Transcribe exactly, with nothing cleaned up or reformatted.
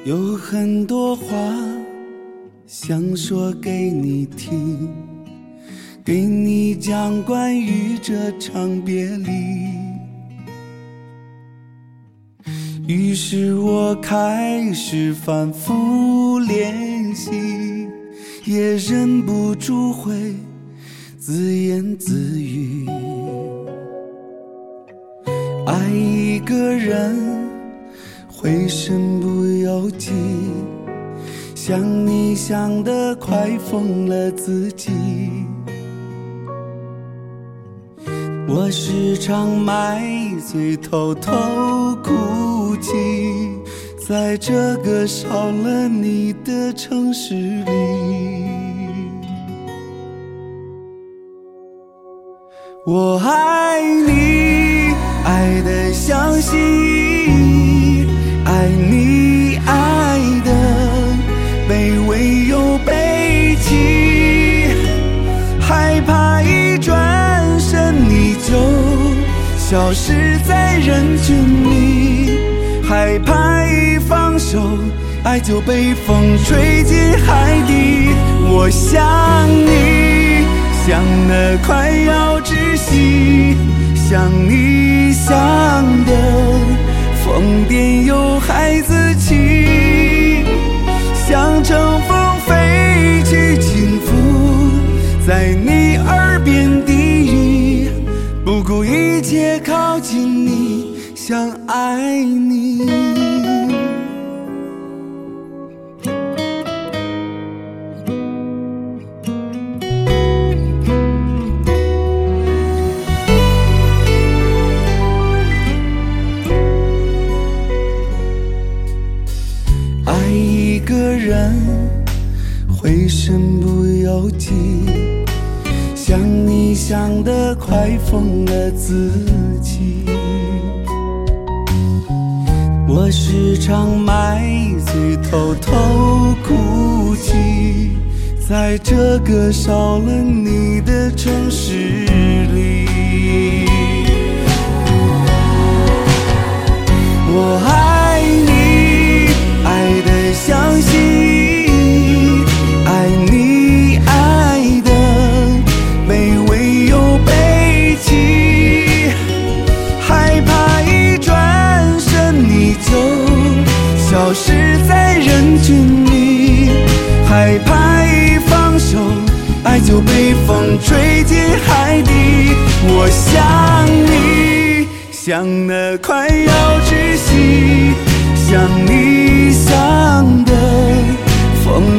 有很多话想说给你听，给你讲关于这场别离。于是我开始反复练习，也忍不住会自言自语。爱一个人会身不由己，想你想得快疯了自己。我时常埋嘴偷偷哭泣，在这个少了你的城市里。我爱你，爱得像心意，爱你爱得卑微又悲戚，害怕一转身你就消失在人群里，害怕一放手爱就被风吹进海底。我想你想得快要窒息，想你想得疯癫又孩子气，想乘风飞去，轻抚在你耳边低语，不顾一切靠近你，想爱你。爱一个人会身不由己，想你想得快疯了自己。我时常埋嘴偷偷哭泣，在这个少了你的城市里。我爱你，爱得像心意，爱你爱得卑微又悲戚，害怕一转身你就消失在人群里，害怕一放手爱就被风吹进海底。我想你想得快要窒息，想你想得疯